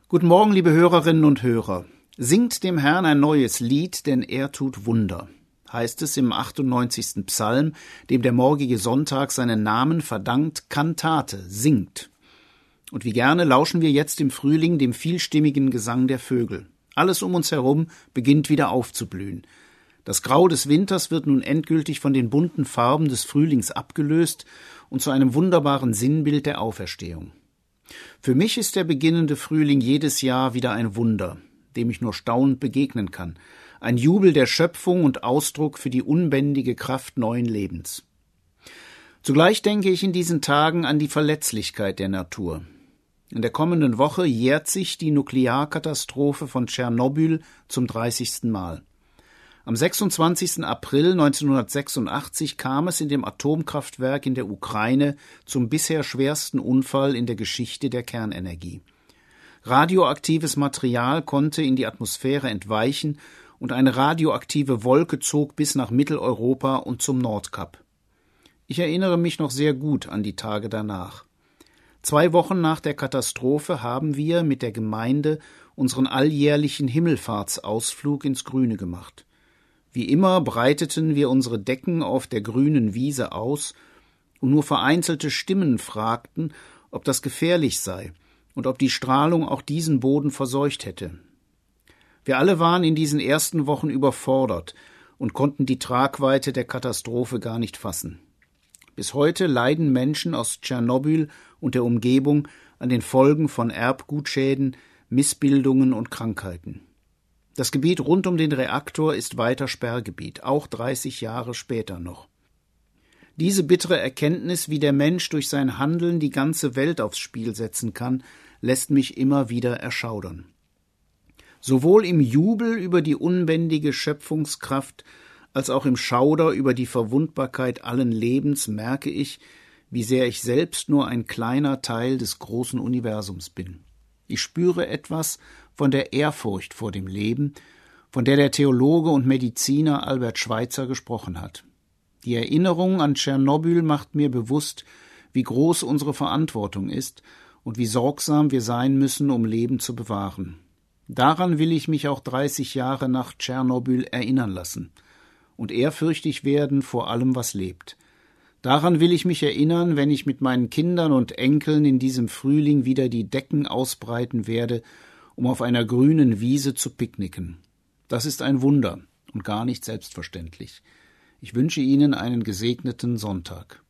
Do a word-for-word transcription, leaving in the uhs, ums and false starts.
Guten Morgen, liebe Hörerinnen und Hörer. Singt dem Herrn ein neues Lied, denn er tut Wunder, heißt es im achtundneunzigsten Psalm, dem der morgige Sonntag seinen Namen verdankt, Kantate, singt. Und wie gerne lauschen wir jetzt im Frühling dem vielstimmigen Gesang der Vögel. Alles um uns herum beginnt wieder aufzublühen. Das Grau des Winters wird nun endgültig von den bunten Farben des Frühlings abgelöst und zu einem wunderbaren Sinnbild der Auferstehung. Für mich ist der beginnende Frühling jedes Jahr wieder ein Wunder, dem ich nur staunend begegnen kann. Ein Jubel der Schöpfung und Ausdruck für die unbändige Kraft neuen Lebens. Zugleich denke ich in diesen Tagen an die Verletzlichkeit der Natur. In der kommenden Woche jährt sich die Nuklearkatastrophe von Tschernobyl zum dreißigsten Mal. Am sechsundzwanzigsten April neunzehnhundertsechsundachtzig kam es in dem Atomkraftwerk in der Ukraine zum bisher schwersten Unfall in der Geschichte der Kernenergie. Radioaktives Material konnte in die Atmosphäre entweichen und eine radioaktive Wolke zog bis nach Mitteleuropa und zum Nordkap. Ich erinnere mich noch sehr gut an die Tage danach. Zwei Wochen nach der Katastrophe haben wir mit der Gemeinde unseren alljährlichen Himmelfahrtsausflug ins Grüne gemacht. Wie immer breiteten wir unsere Decken auf der grünen Wiese aus, und nur vereinzelte Stimmen fragten, ob das gefährlich sei und ob die Strahlung auch diesen Boden verseucht hätte. Wir alle waren in diesen ersten Wochen überfordert und konnten die Tragweite der Katastrophe gar nicht fassen. Bis heute leiden Menschen aus Tschernobyl und der Umgebung an den Folgen von Erbgutschäden, Missbildungen und Krankheiten. Das Gebiet rund um den Reaktor ist weiter Sperrgebiet, auch dreißig Jahre später noch. Diese bittere Erkenntnis, wie der Mensch durch sein Handeln die ganze Welt aufs Spiel setzen kann, lässt mich immer wieder erschaudern. Sowohl im Jubel über die unbändige Schöpfungskraft als auch im Schauder über die Verwundbarkeit allen Lebens merke ich, wie sehr ich selbst nur ein kleiner Teil des großen Universums bin. Ich spüre etwas von der Ehrfurcht vor dem Leben, von der der Theologe und Mediziner Albert Schweitzer gesprochen hat. Die Erinnerung an Tschernobyl macht mir bewusst, wie groß unsere Verantwortung ist und wie sorgsam wir sein müssen, um Leben zu bewahren. Daran will ich mich auch dreißig Jahre nach Tschernobyl erinnern lassen und ehrfürchtig werden vor allem, was lebt. Daran will ich mich erinnern, wenn ich mit meinen Kindern und Enkeln in diesem Frühling wieder die Decken ausbreiten werde, um auf einer grünen Wiese zu picknicken. Das ist ein Wunder und gar nicht selbstverständlich. Ich wünsche Ihnen einen gesegneten Sonntag.